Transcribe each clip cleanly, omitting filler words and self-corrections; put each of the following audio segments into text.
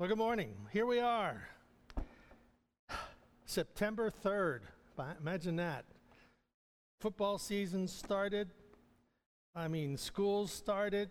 Well, good morning. Here we are. September 3rd. Imagine that. Football season started. School's started.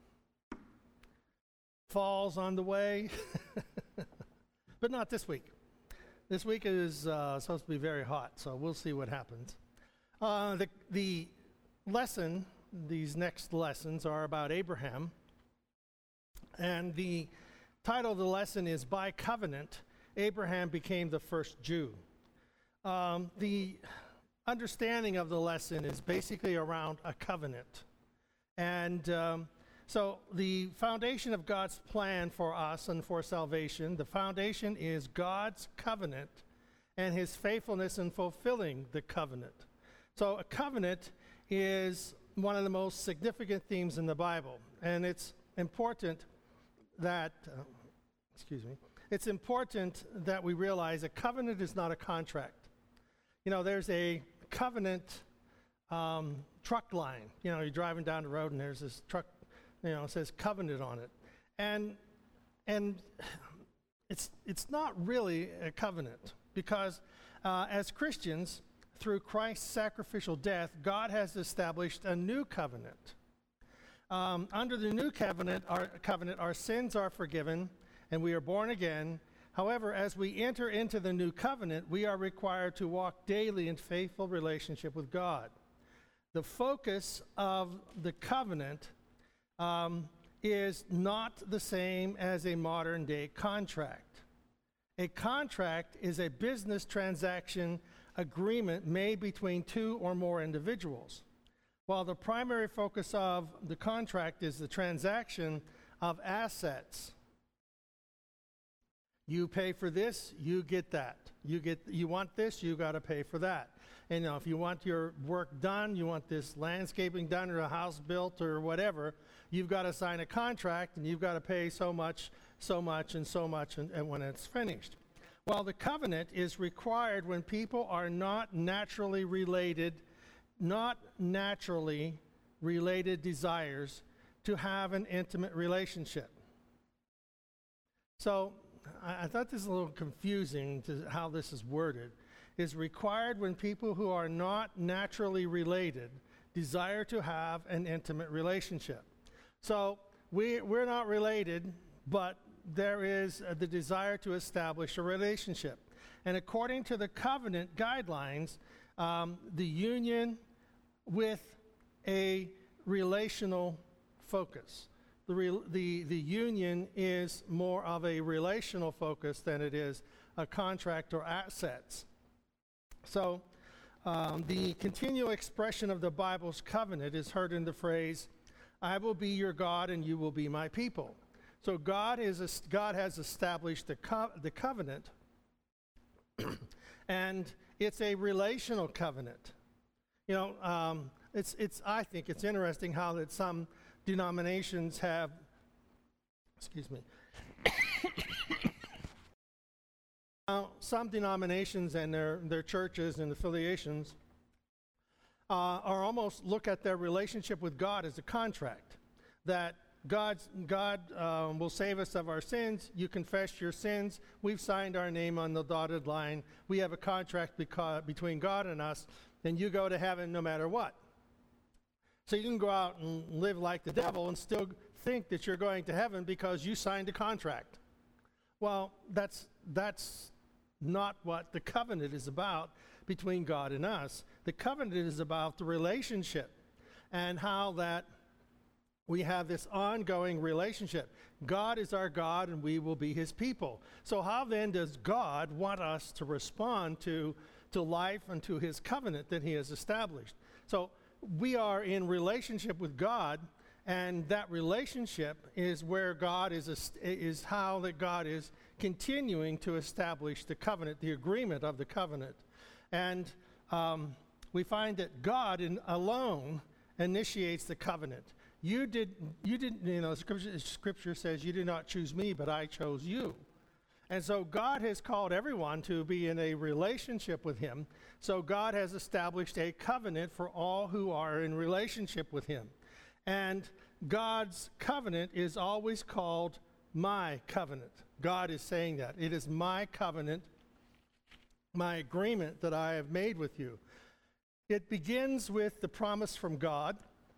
Fall's on the way. But not this week. This week is supposed to be very hot, so we'll see what happens. The lesson, these next lessons are about Abraham. And the title of the lesson is By Covenant, Abraham Became the First Jew. The understanding of the lesson is basically around a covenant. And so the foundation of God's plan for us and for salvation, the foundation is God's covenant and his faithfulness in fulfilling the covenant. So a covenant is one of the most significant themes in the Bible. And it's important that, it's important that we realize a covenant is not a contract. You know, there's a covenant truck line. You know, you're driving down the road and there's this truck, it says covenant on it. And it's not really a covenant because as Christians, through Christ's sacrificial death, God has established a new covenant. Under the new covenant, our sins are forgiven and we are born again. However, as we enter into the new covenant, we are required to walk daily in faithful relationship with God. The focus of the covenant is not the same as a modern day contract. A contract is a business transaction agreement made between two or more individuals, while the primary focus of the contract is the transaction of assets. You pay for this, you get that. You want this, you got to pay for that. And if you want your work done, you want this landscaping done or a house built or whatever, you've got to sign a contract and you've got to pay so much, and when it's finished. While the covenant is required when people are not naturally related desires to have an intimate relationship. So I thought this is a little confusing to how this is worded. Is required when people who are not naturally related desire to have an intimate relationship. So we're not related, but there is the desire to establish a relationship. And according to the covenant guidelines, the union with a relational focus. The union is more of a relational focus than it is a contract or assets. So the continual expression of the Bible's covenant is heard in the phrase, I will be your God and you will be my people. So God has established the covenant, and it's a relational covenant. I think it's interesting how that some denominations have, some denominations and their churches and affiliations are almost look at their relationship with God as a contract, that God will save us of our sins. You confess your sins. We've signed our name on the dotted line. We have a contract between God and us, and you go to heaven no matter what. So you can go out and live like the devil and still think that you're going to heaven because you signed a contract. Well, that's not what the covenant is about between God and us. The covenant is about the relationship and how that we have this ongoing relationship. God is our God and we will be his people. So how then does God want us to respond to life and to his covenant that he has established? So we are in relationship with God, and that relationship is where God is how that God is continuing to establish the covenant, the agreement of the covenant. And we find that God alone initiates the covenant. You didn't, Scripture says, you did not choose me, but I chose you. And so God has called everyone to be in a relationship with him. So God has established a covenant for all who are in relationship with him. And God's covenant is always called my covenant. God is saying that. It is my covenant, my agreement that I have made with you. It begins with the promise from God.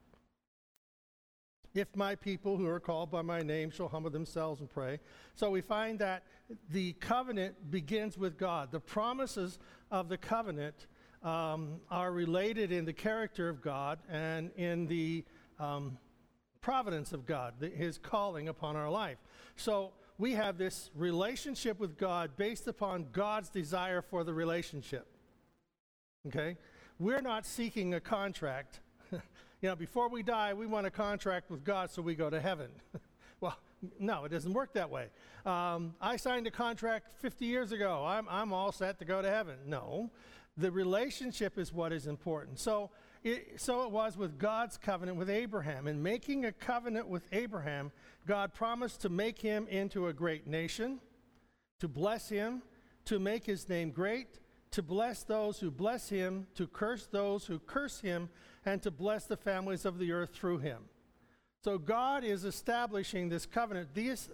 If my people who are called by my name shall humble themselves and pray. So we find that the covenant begins with God. The promises of the covenant are related in the character of God and in the providence of God, his calling upon our life. So we have this relationship with God based upon God's desire for the relationship. Okay? We're not seeking a contract. Before we die, we want a contract with God so we go to heaven. Well, no, it doesn't work that way. I signed a contract 50 years ago. I'm all set to go to heaven. No, the relationship is what is important. So it was with God's covenant with Abraham. In making a covenant with Abraham, God promised to make him into a great nation, to bless him, to make his name great, to bless those who bless him, to curse those who curse him, and to bless the families of the earth through him. So God is establishing this covenant. These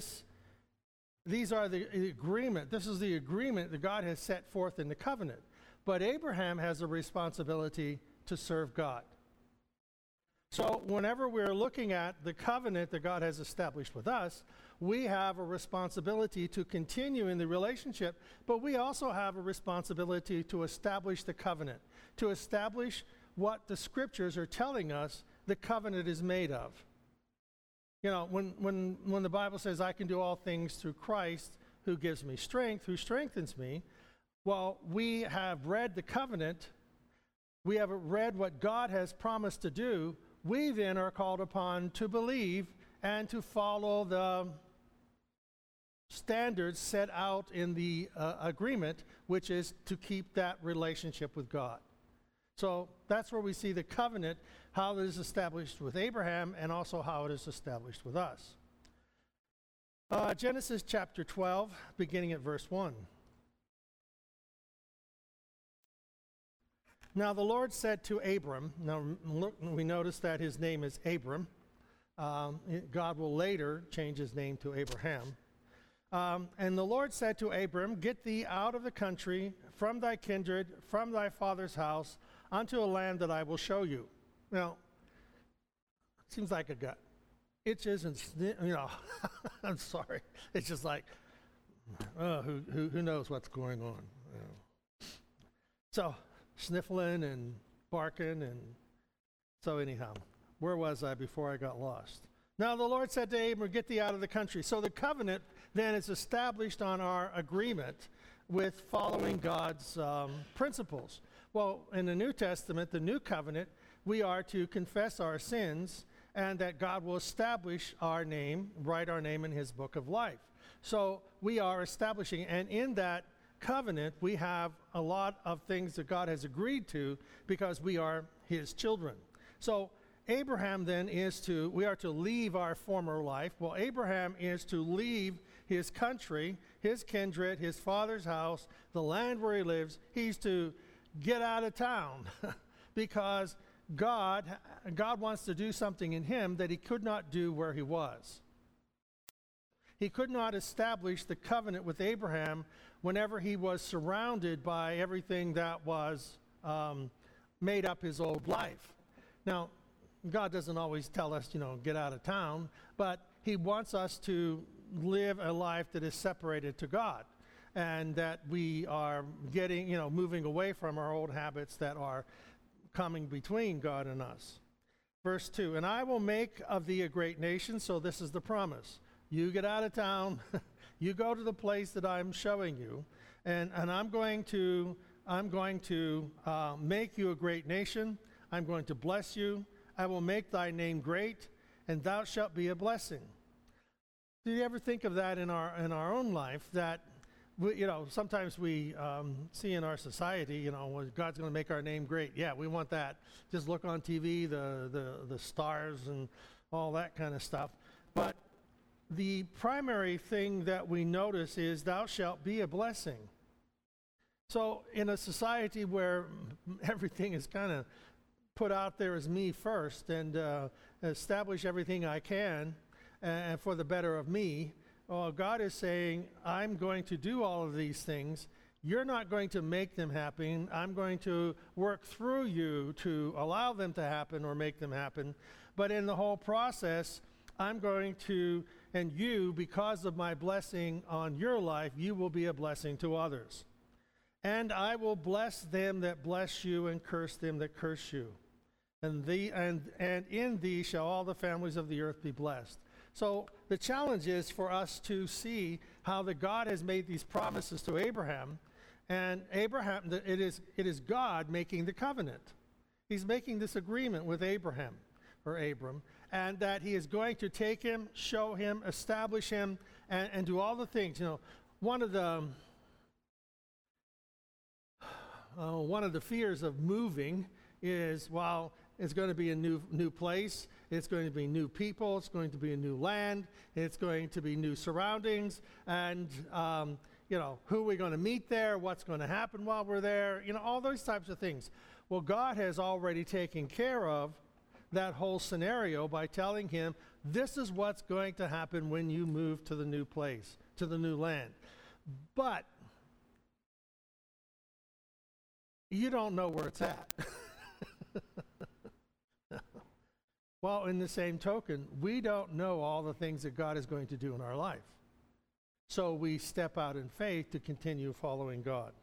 are the agreement. This is the agreement that God has set forth in the covenant. But Abraham has a responsibility to serve God. So whenever we're looking at the covenant that God has established with us, we have a responsibility to continue in the relationship, but we also have a responsibility to establish the covenant, to establish what the scriptures are telling us the covenant is made of. When the Bible says, I can do all things through Christ who gives me strength, who strengthens me, well, we have read the covenant. We have read what God has promised to do. We then are called upon to believe and to follow the standards set out in the agreement, which is to keep that relationship with God. So that's where we see the covenant, how it is established with Abraham, and also how it is established with us. Genesis chapter 12, beginning at verse 1. Now the Lord said to Abram, now look, we notice that his name is Abram. God will later change his name to Abraham. And the Lord said to Abram, get thee out of the country, from thy kindred, from thy father's house, unto a land that I will show you. Now, it seems like a gut. Itches and, I'm sorry. It's just like, who knows what's going on? So, sniffling and barking, and so anyhow, where was I before I got lost? Now the Lord said to Abram, get thee out of the country. So the covenant then is established on our agreement with following God's principles. Well, in the New Testament, the new covenant, we are to confess our sins and that God will establish our name, write our name in his book of life. So we are establishing, and in that covenant, we have a lot of things that God has agreed to because we are his children. So Abraham then we are to leave our former life. Well, Abraham is to leave his country, his kindred, his father's house, the land where he lives. He's to get out of town because God wants to do something in him that he could not do where he was. He could not establish the covenant with Abraham whenever he was surrounded by everything that was made up his old life. Now, God doesn't always tell us, get out of town, but he wants us to live a life that is separated to God and that we are getting, moving away from our old habits that are coming between God and us. Verse 2, and I will make of thee a great nation. So this is the promise. You get out of town, you go to the place that I'm showing you, and I'm going to make you a great nation. I'm going to bless you. I will make thy name great, and thou shalt be a blessing. Do you ever think of that in our own life, that sometimes we see in our society, God's going to make our name great. Yeah, we want that. Just look on TV, the stars and all that kind of stuff. But the primary thing that we notice is thou shalt be a blessing. So in a society where everything is kind of put out there as me first and establish everything I can for the better of me, God is saying, I'm going to do all of these things. You're not going to make them happen. I'm going to work through you to allow them to happen or make them happen. But in the whole process, I'm going to, and you, because of my blessing on your life, you will be a blessing to others. And I will bless them that bless you and curse them that curse you. And in thee shall all the families of the earth be blessed. So the challenge is for us to see how that God has made these promises to Abraham. And Abraham, it is God making the covenant. He's making this agreement with Abraham, or Abram, and that he is going to take him, show him, establish him, and do all the things. You know, one of the fears of moving is, well, it's going to be a new place, it's going to be new people, it's going to be a new land, it's going to be new surroundings, and who are we going to meet there, what's going to happen while we're there, all those types of things. Well, God has already taken care of that whole scenario by telling him, this is what's going to happen when you move to the new place, to the new land. But you don't know where it's at. Well, in the same token, we don't know all the things that God is going to do in our life. So we step out in faith to continue following God.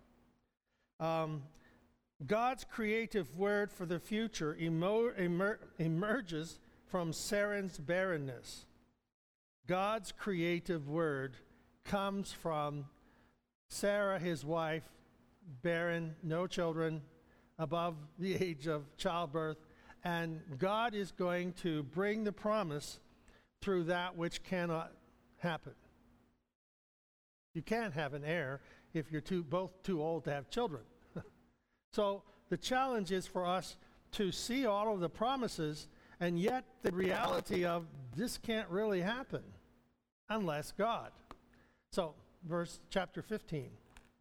God's creative word for the future emerges from Sarah's barrenness. God's creative word comes from Sarah, his wife, barren, no children, above the age of childbirth, and God is going to bring the promise through that which cannot happen. You can't have an heir if you're both too old to have children. So the challenge is for us to see all of the promises, and yet the reality of this can't really happen unless God. So chapter 15,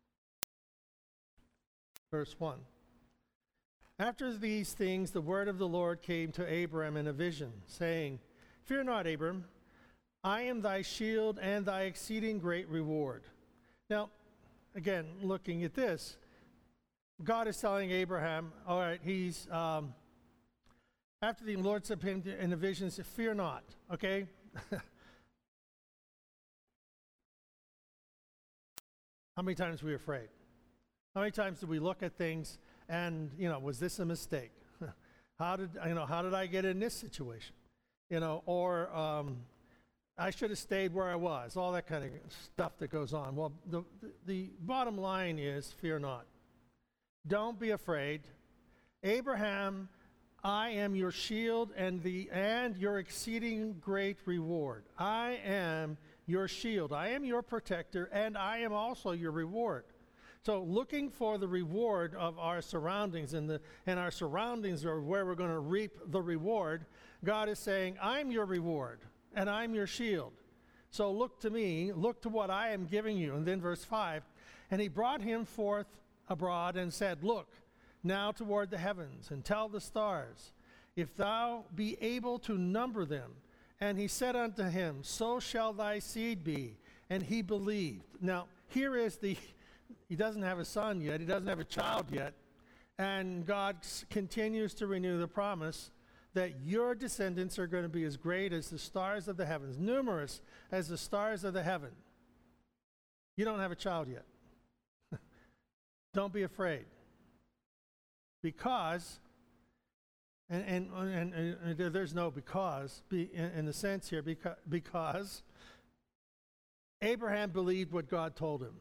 verse 1. After these things, the word of the Lord came to Abram in a vision, saying, Fear not, Abram, I am thy shield and thy exceeding great reward. Now, again, looking at this, God is telling Abraham, all right, after the Lord said to him in the vision, said, fear not, okay? How many times are we afraid? How many times do we look at things and, was this a mistake? How did I get in this situation? Or I should have stayed where I was, all that kind of stuff that goes on. Well, the bottom line is fear not. Don't be afraid. Abraham, I am your shield and your exceeding great reward. I am your shield. I am your protector, and I am also your reward. So looking for the reward of our surroundings, and our surroundings are where we're going to reap the reward, God is saying, I'm your reward, and I'm your shield. So look to me, look to what I am giving you. And then verse 5, and he brought him forth abroad and said, Look now toward the heavens, and tell the stars, if thou be able to number them. And he said unto him, So shall thy seed be. And he believed. Now, here is he doesn't have a son yet, he doesn't have a child yet, and God continues to renew the promise that your descendants are going to be as great as the stars of the heavens, numerous as the stars of the heaven. You don't have a child yet. Don't be afraid. Because, and there's no because in the sense here, because Abraham believed what God told him.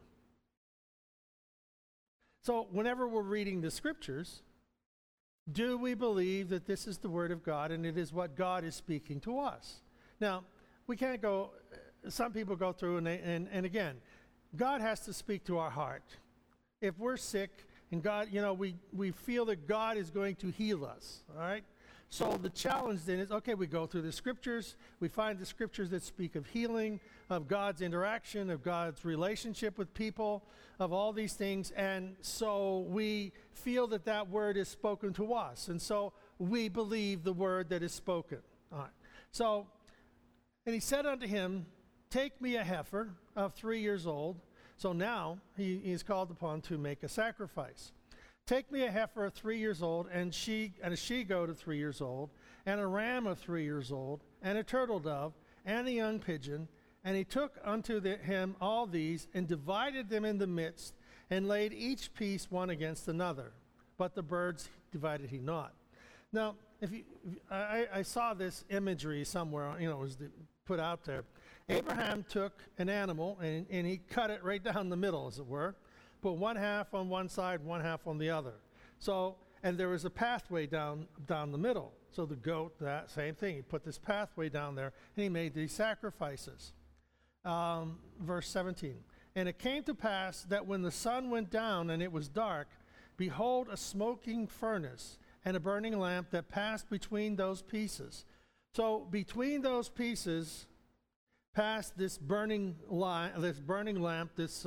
So whenever we're reading the scriptures, do we believe that this is the word of God and it is what God is speaking to us? Now, we can't go, some people go through and again, God has to speak to our heart. If we're sick and God, we feel that God is going to heal us, all right? So the challenge then is, okay, we go through the scriptures, we find the scriptures that speak of healing, of God's interaction, of God's relationship with people, of all these things, and so we feel that that word is spoken to us, and so we believe the word that is spoken. All right. So, and he said unto him, take me a heifer of 3 years old. So now he is called upon to make a sacrifice. Take me a heifer of 3 years old, and a she-goat of 3 years old, and a ram of 3 years old, and a turtle dove, and a young pigeon. And he took unto him all these, and divided them in the midst, and laid each piece one against another. But the birds divided he not. Now, I saw this imagery somewhere, it was put out there. Abraham took an animal, and he cut it right down the middle, as it were, put one half on one side, one half on the other. So, and there was a pathway down the middle. So the goat, that same thing. He put this pathway down there, and he made these sacrifices. Verse 17. And it came to pass that when the sun went down and it was dark, behold, a smoking furnace and a burning lamp that passed between those pieces. So between those pieces passed this burning lamp, this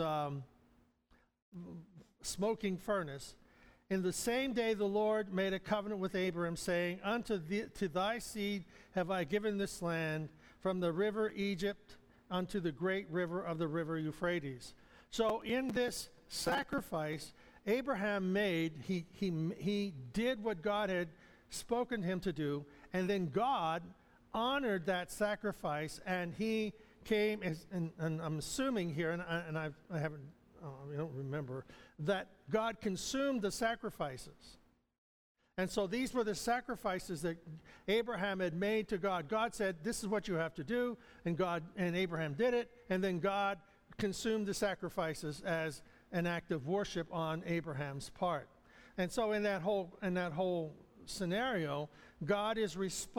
smoking furnace. In the same day the Lord made a covenant with Abraham, saying, to thy seed have I given this land, from the river Egypt unto the great river of the river Euphrates. So in this sacrifice Abraham made, he did what God had spoken to him to do, and then God honored that sacrifice, and he came, and I'm assuming here, and I don't remember, that God consumed the sacrifices. And so these were the sacrifices that Abraham had made to God. God said, this is what you have to do, and Abraham did it, and then God consumed the sacrifices as an act of worship on Abraham's part. And so in that whole scenario, God has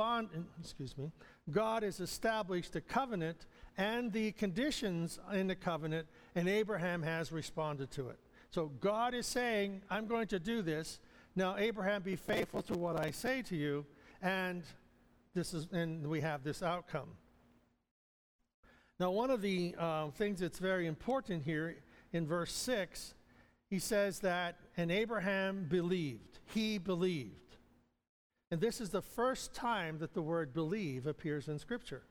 established a covenant and the conditions in the covenant, and Abraham has responded to it. So God is saying, I'm going to do this. Now, Abraham, be faithful to what I say to you, and we have this outcome. Now, one of the things that's very important here in verse 6, he says that, and Abraham believed. He believed. And this is the first time that the word believe appears in Scripture.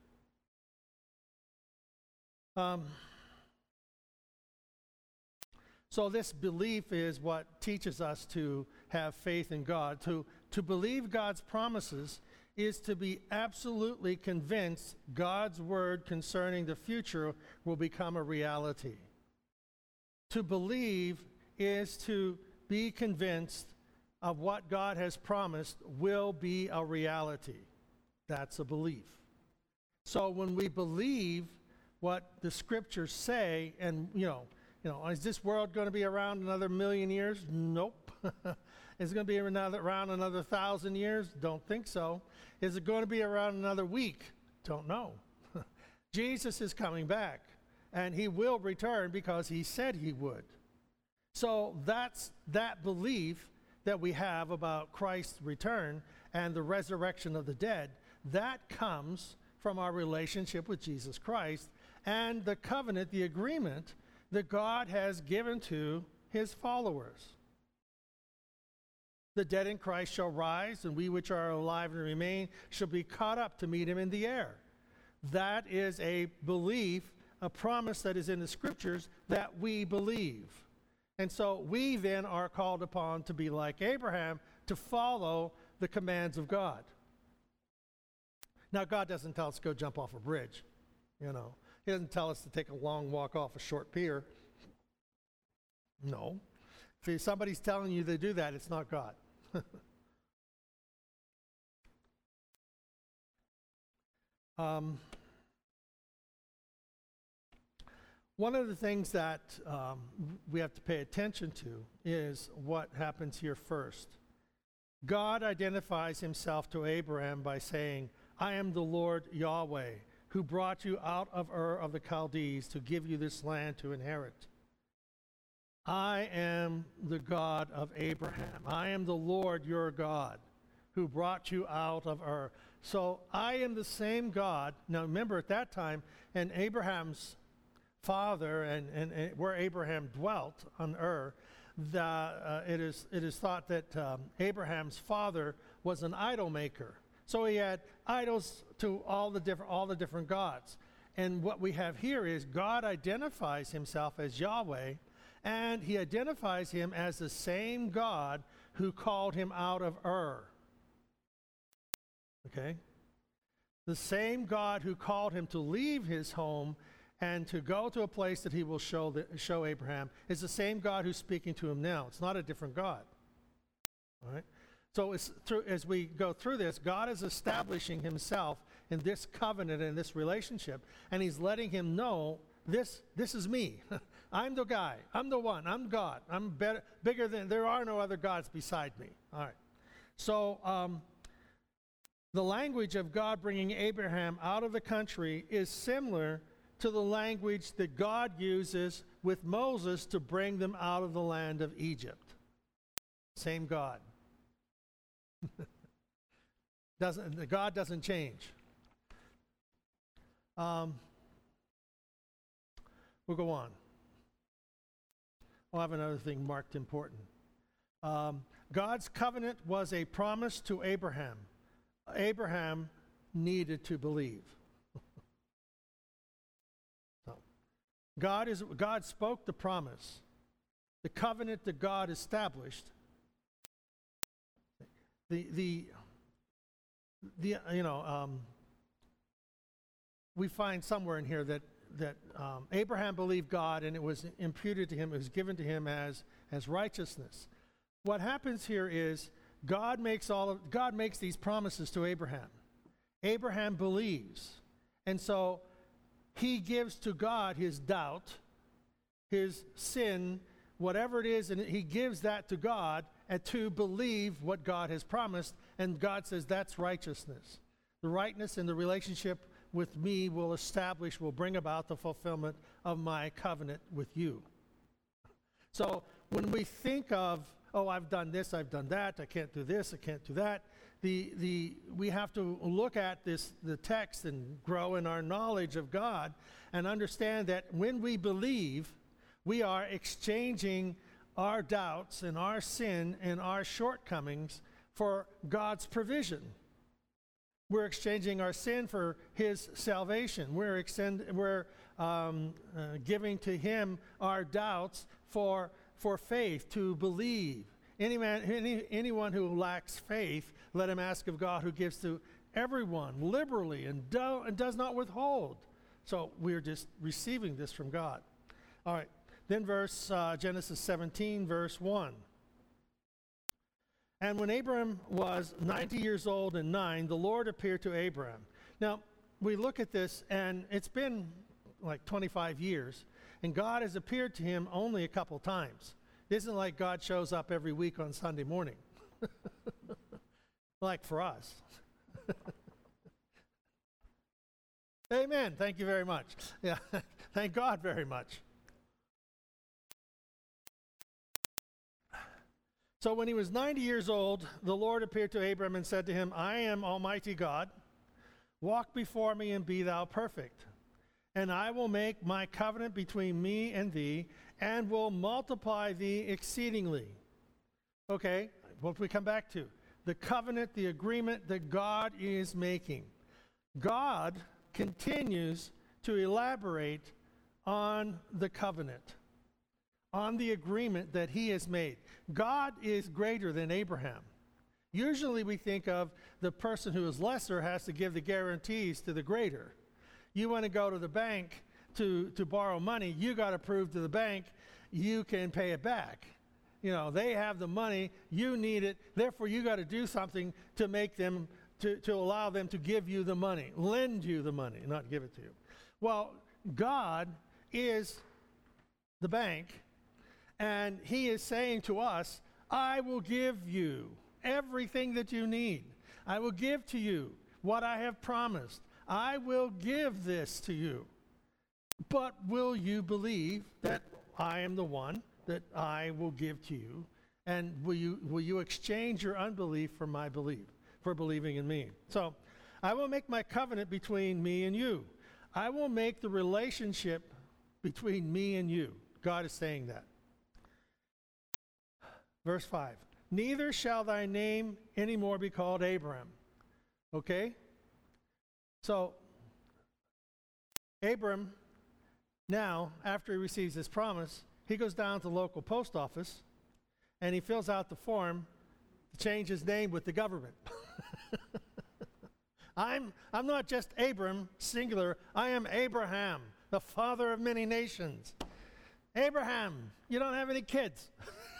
So this belief is what teaches us to have faith in God. To believe God's promises is to be absolutely convinced God's word concerning the future will become a reality. To believe is to be convinced of what God has promised will be a reality. That's a belief. So when we believe what the scriptures say, and is this world going to be around another 1,000,000 years? Nope. Is it going to be around another 1,000 years? Don't think so. Is it going to be around another week? Don't know. Jesus is coming back, and he will return because he said he would. So that's that belief that we have about Christ's return and the resurrection of the dead. That comes from our relationship with Jesus Christ and the covenant, the agreement that God has given to his followers. The dead in Christ shall rise, and we which are alive and remain shall be caught up to meet him in the air. That is a belief, a promise that is in the scriptures that we believe. And so we then are called upon to be like Abraham, to follow the commands of God. Now, God doesn't tell us to go jump off a bridge, He doesn't tell us to take a long walk off a short pier. No. If somebody's telling you to do that, it's not God. One of the things that we have to pay attention to is what happens here first. God identifies himself to Abraham by saying, I am the Lord Yahweh, who brought you out of Ur of the Chaldees to give you this land to inherit. I am the God of Abraham. I am the Lord your God, who brought you out of Ur. So I am the same God. Now remember, at that time, and Abraham's father, and where Abraham dwelt on Ur, it is thought that Abraham's father was an idol maker. So he had idols to all the different gods. And what we have here is God identifies himself as Yahweh, and he identifies him as the same God who called him out of Ur. Okay? The same God who called him to leave his home and to go to a place that he will show Abraham is the same God who's speaking to him now. It's not a different God. All right? So as we go through this, God is establishing himself in this covenant and this relationship, and he's letting him know, this is me. I'm the guy. I'm the one. I'm God. I'm bigger than, there are no other gods beside me. All right. So the language of God bringing Abraham out of the country is similar to the language that God uses with Moses to bring them out of the land of Egypt. Same God. God doesn't change. We'll go on. I'll have another thing marked important. God's covenant was a promise to Abraham. Abraham needed to believe. So, God spoke the promise. The covenant that God established. We find somewhere in here that Abraham believed God, and it was imputed to him, it was given to him as righteousness. What happens here is God makes these promises to Abraham. Abraham believes, and so he gives to God his doubt, his sin, whatever it is, and he gives that to God and to believe what God has promised, and God says that's righteousness. The rightness in the relationship with me will bring about the fulfillment of my covenant with you. So when we think of, oh, I've done this, I've done that, I can't do this, I can't do that, we have to look at the text and grow in our knowledge of God and understand that when we believe, we are exchanging our doubts and our sin and our shortcomings for God's provision. We're exchanging our sin for his salvation. We're giving to him our doubts for faith, to believe. Anyone who lacks faith, let him ask of God, who gives to everyone liberally and does not withhold. So we're just receiving this from God. All right. Then Genesis 17, verse 1. And when Abram was 90 years old and 9, the Lord appeared to Abram. Now, we look at this, and it's been like 25 years, and God has appeared to him only a couple times. It isn't like God shows up every week on Sunday morning, like for us. Amen. Thank you very much. Yeah, thank God very much. So when he was 90 years old, the Lord appeared to Abram and said to him, I am Almighty God. Walk before me and be thou perfect. And I will make my covenant between me and thee, and will multiply thee exceedingly. Okay, what do we come back to? The covenant, the agreement that God is making. God continues to elaborate on the covenant, on the agreement that he has made. God is greater than Abraham. Usually we think of the person who is lesser has to give the guarantees to the greater. You want to go to the bank to borrow money, you got to prove to the bank you can pay it back. You know, they have the money, you need it, therefore you got to do something to make them, to allow them to give you the money, lend you the money, not give it to you. Well, God is the bank, and he is saying to us, I will give you everything that you need. I will give to you what I have promised. I will give this to you. But will you believe that I am the one that I will give to you? And will you exchange your unbelief for my belief, for believing in me? So I will make my covenant between me and you. I will make the relationship between me and you. God is saying that. Verse 5, neither shall thy name anymore be called Abram. Okay? So, Abram, now, after he receives this promise, he goes down to the local post office and he fills out the form to change his name with the government. I'm not just Abram, singular. I am Abraham, the father of many nations. Abraham, you don't have any kids.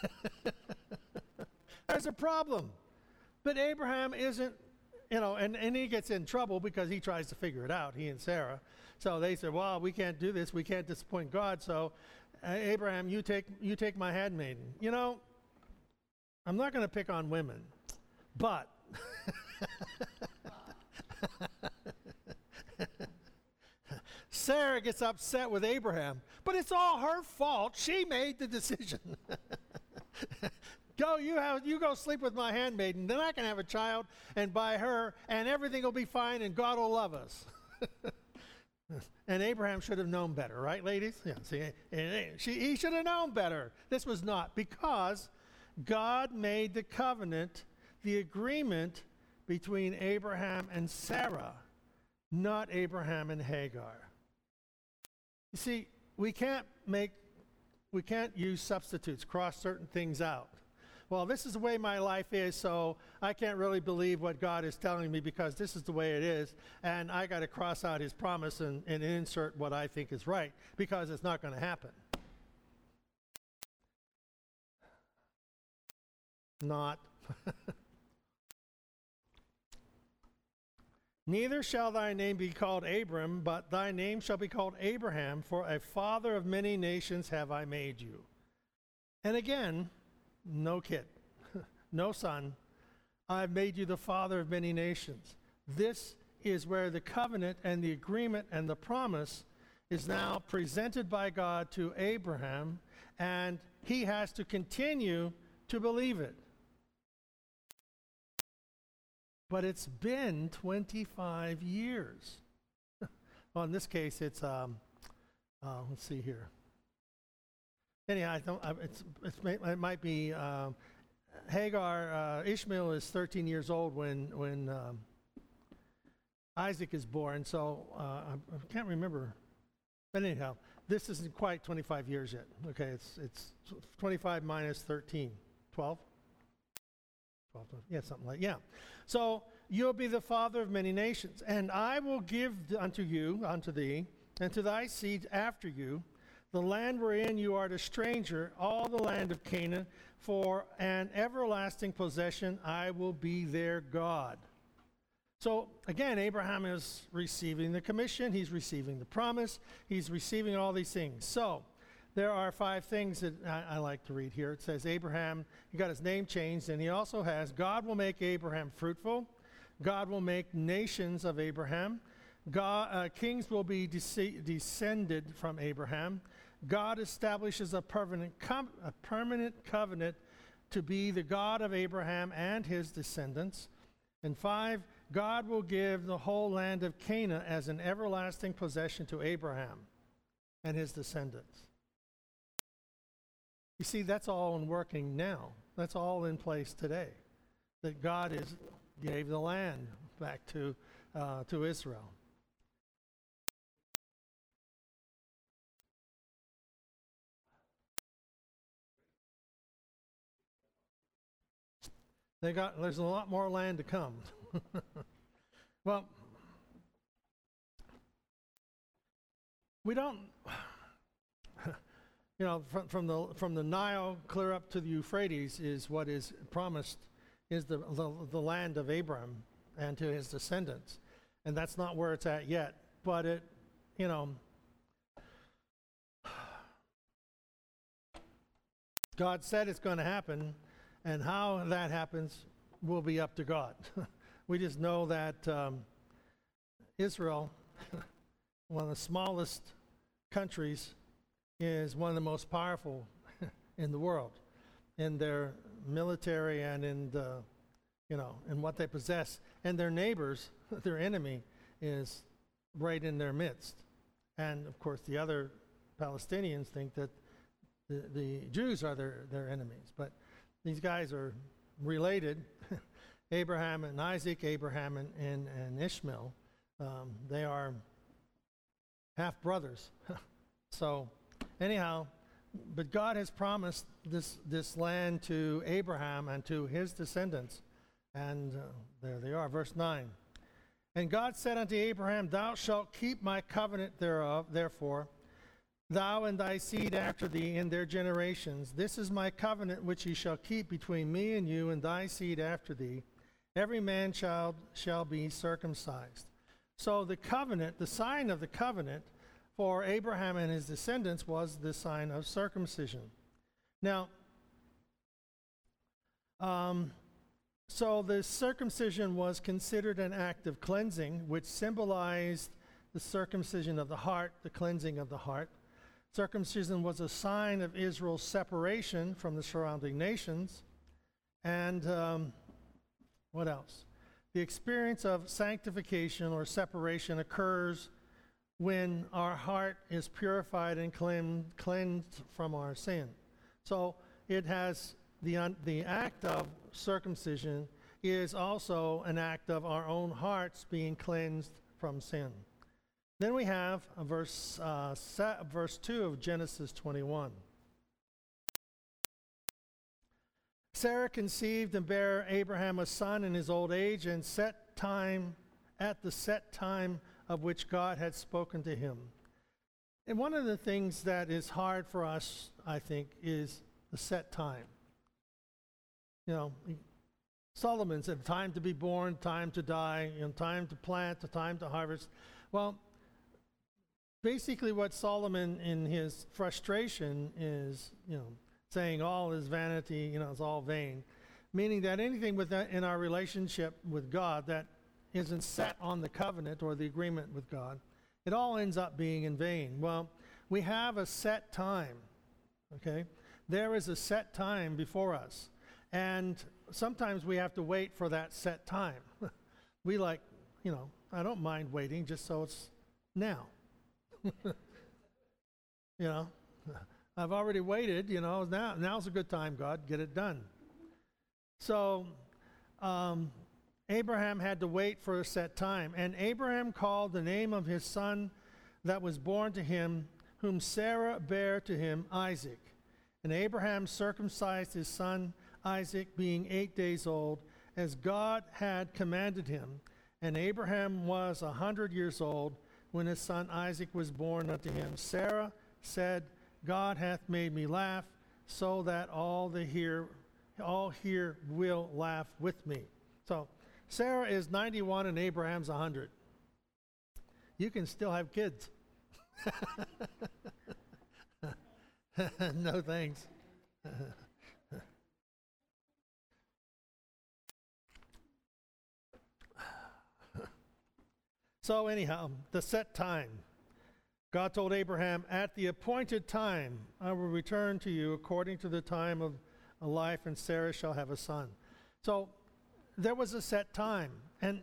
There's a problem. But Abraham isn't, and he gets in trouble because he tries to figure it out, he and Sarah. So they said, well, we can't do this. We can't disappoint God. So Abraham, you take my handmaiden. I'm not going to pick on women, but Sarah gets upset with Abraham, but it's all her fault. She made the decision. You go sleep with my handmaiden, then I can have a child and by her, and everything will be fine, and God will love us. And Abraham should have known better, right, ladies? Yeah. See, he should have known better. This was not, because God made the covenant, the agreement between Abraham and Sarah, not Abraham and Hagar. You see, we can't use substitutes, cross certain things out. Well, this is the way my life is, so I can't really believe what God is telling me because this is the way it is, and I got to cross out his promise and insert what I think is right, because it's not going to happen. Not. Neither shall thy name be called Abram, but thy name shall be called Abraham, for a father of many nations have I made you. And again, no kid, no son. I've made you the father of many nations. This is where the covenant and the agreement and the promise is now presented by God to Abraham, and he has to continue to believe it. But it's been 25 years. Well, in this case, it's, let's see here. Anyhow, it might be Hagar. Ishmael is 13 years old when Isaac is born. So I can't remember. But anyhow, this isn't quite 25 years yet. Okay, it's 25 minus 13, 12. 12, yeah, something like, yeah. So you'll be the father of many nations, and I will give unto thee, and to thy seed after you, the land wherein you are a stranger, all the land of Canaan, for an everlasting possession. I will be their God. So again, Abraham is receiving the commission. He's receiving the promise. He's receiving all these things. So there are 5 things that I like to read here. It says Abraham, he got his name changed, and he also has, God will make Abraham fruitful. God will make nations of Abraham. Kings will be descended from Abraham. God establishes a permanent covenant to be the God of Abraham and his descendants. And 5, God will give the whole land of Canaan as an everlasting possession to Abraham and his descendants. You see, that's all in working now. That's all in place today. That God gave the land back to Israel. There's a lot more land to come. Well, we don't, from the Nile clear up to the Euphrates is what is promised, is the land of Abraham and to his descendants. And that's not where it's at yet. But God said it's going to happen. And how that happens will be up to God. We just know that Israel, one of the smallest countries, is one of the most powerful in the world in their military and in what they possess. And their neighbors, their enemy, is right in their midst. And of course, the other Palestinians think that the Jews are their enemies. But these guys are related. Abraham and Isaac, Abraham and Ishmael. They half brothers. So, anyhow, but God has promised this land to Abraham and to his descendants. And there they are, verse 9. And God said unto Abraham, Thou shalt keep my covenant thereof, therefore, thou and thy seed after thee in their generations. This is my covenant which ye shall keep between me and you and thy seed after thee. Every man child shall be circumcised. So the covenant, the sign of the covenant for Abraham and his descendants was the sign of circumcision. Now, so the circumcision was considered an act of cleansing, which symbolized the circumcision of the heart, the cleansing of the heart. Circumcision was a sign of Israel's separation from the surrounding nations. And what else? The experience of sanctification or separation occurs when our heart is purified and cleansed from our sin. So it has the act of circumcision is also an act of our own hearts being cleansed from sin. Then we have verse 2 of Genesis 21. Sarah conceived and bare Abraham a son in his old age, and at the set time of which God had spoken to him. And one of the things that is hard for us, I think, is the set time. You know, Solomon said, time to be born, time to die, time to plant, time to harvest. Well, basically what Solomon in his frustration is, saying all is vanity, it's all vain. Meaning that anything in our relationship with God that isn't set on the covenant or the agreement with God, it all ends up being in vain. Well, we have a set time, okay? There is a set time before us. And sometimes we have to wait for that set time. We I don't mind waiting just so it's now. I've already waited, now's a good time, God, get it done. So Abraham had to wait for a set time. And Abraham called the name of his son that was born to him, whom Sarah bare to him, Isaac. And Abraham circumcised his son Isaac, being 8 days old, as God had commanded him. And Abraham was 100 years old when his son Isaac was born unto him. Sarah said, God hath made me laugh, so that all here will laugh with me. So Sarah is 91 and Abraham's 100. You can still have kids. No thanks. So anyhow, the set time. God told Abraham, at the appointed time, I will return to you according to the time of a life, and Sarah shall have a son. So there was a set time, and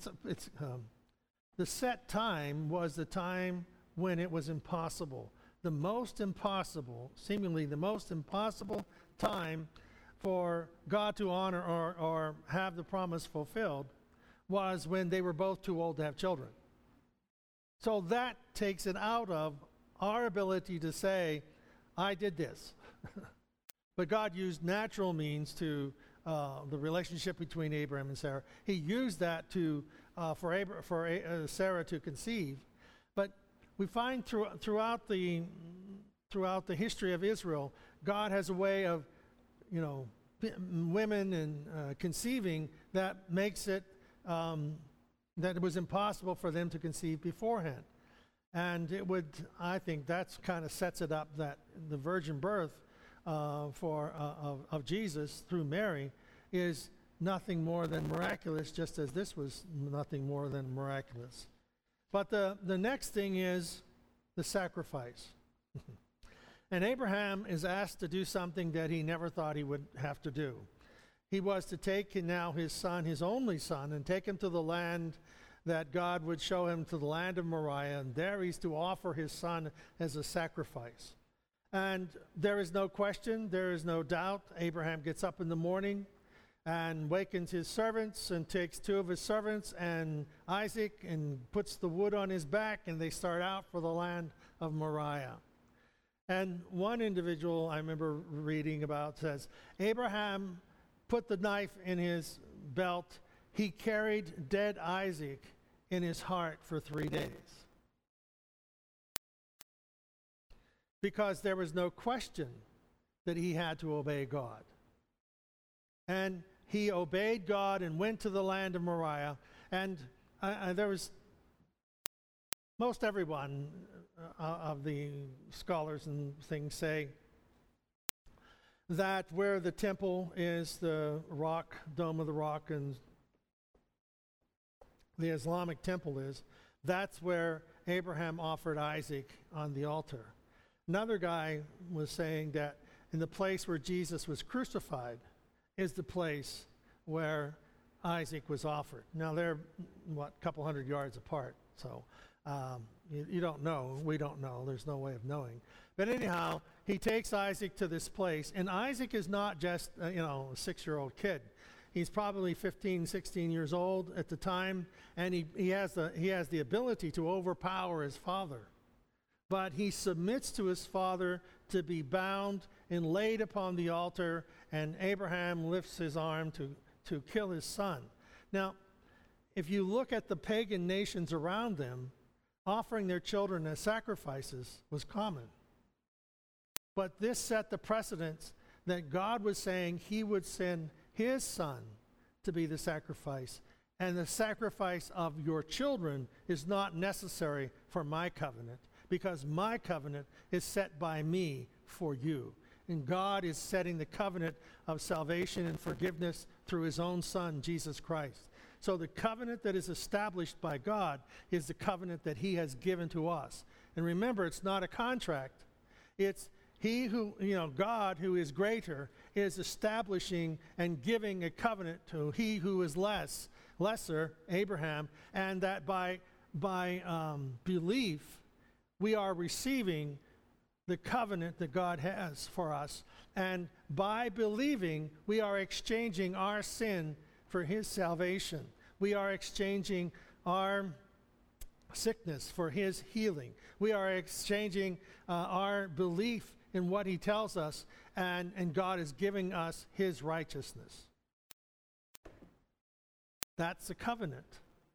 the set time was the time when it was impossible. Seemingly the most impossible time for God to honor or have the promise fulfilled was when they were both too old to have children. So that takes it out of our ability to say, I did this. But God used natural means to the relationship between Abraham and Sarah. He used that for Sarah to conceive. But we find throughout the history of Israel, God has a way of, women and conceiving that makes it that it was impossible for them to conceive beforehand. And I think that's kind of sets it up that the virgin birth of Jesus through Mary is nothing more than miraculous, just as this was nothing more than miraculous. But the next thing is the sacrifice. And Abraham is asked to do something that he never thought he would have to do. He was to take now his son, his only son, and take him to the land that God would show him, to the land of Moriah, and there he's to offer his son as a sacrifice. And there is no question, there is no doubt. Abraham gets up in the morning, and wakens his servants and takes two of his servants and Isaac and puts the wood on his back, and they start out for the land of Moriah. And one individual I remember reading about says, Abraham put the knife in his belt. He carried dead Isaac in his heart for 3 days. Because there was no question that he had to obey God. And he obeyed God and went to the land of Moriah. And there was, most everyone of the scholars and things say that where the temple is, the rock, Dome of the Rock, and the Islamic temple is, that's where Abraham offered Isaac on the altar. Another guy was saying that in the place where Jesus was crucified is the place where Isaac was offered. Now they're, a couple hundred yards apart, so you don't know. We don't know. There's no way of knowing. But anyhow, he takes Isaac to this place, and Isaac is not just, a 6-year-old kid. He's probably 15, 16 years old at the time, and he has the ability to overpower his father. But he submits to his father to be bound and laid upon the altar, and Abraham lifts his arm to kill his son. Now, if you look at the pagan nations around them, offering their children as sacrifices was common. But this set the precedence that God was saying he would send his son to be the sacrifice, and the sacrifice of your children is not necessary for my covenant, because my covenant is set by me for you. And God is setting the covenant of salvation and forgiveness through his own Son, Jesus Christ. So the covenant that is established by God is the covenant that he has given to us. And remember, it's not a contract. It's he who, God who is greater is establishing and giving a covenant to he who is lesser, Abraham, and that by belief, we are receiving the covenant that God has for us. And by believing, we are exchanging our sin for his salvation. We are exchanging our sickness for his healing. We are exchanging our belief in what he tells us, and God is giving us his righteousness. That's the covenant.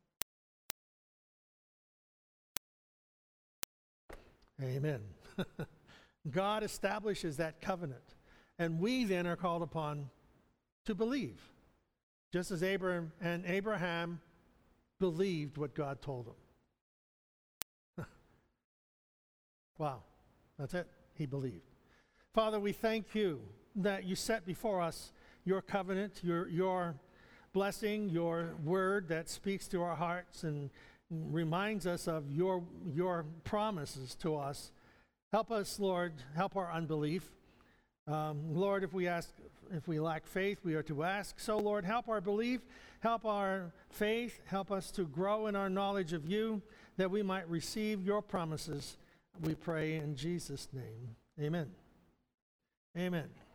Amen. God establishes that covenant, and we then are called upon to believe, just as Abraham believed what God told him. Wow, that's it. He believed. Father, we thank you that you set before us your covenant, your blessing, your word that speaks to our hearts and reminds us of your promises to us. Help us, Lord, help our unbelief. Lord, if we lack faith, we are to ask. So, Lord, help our belief, help our faith, help us to grow in our knowledge of you, that we might receive your promises. We pray in Jesus' name. Amen. Amen.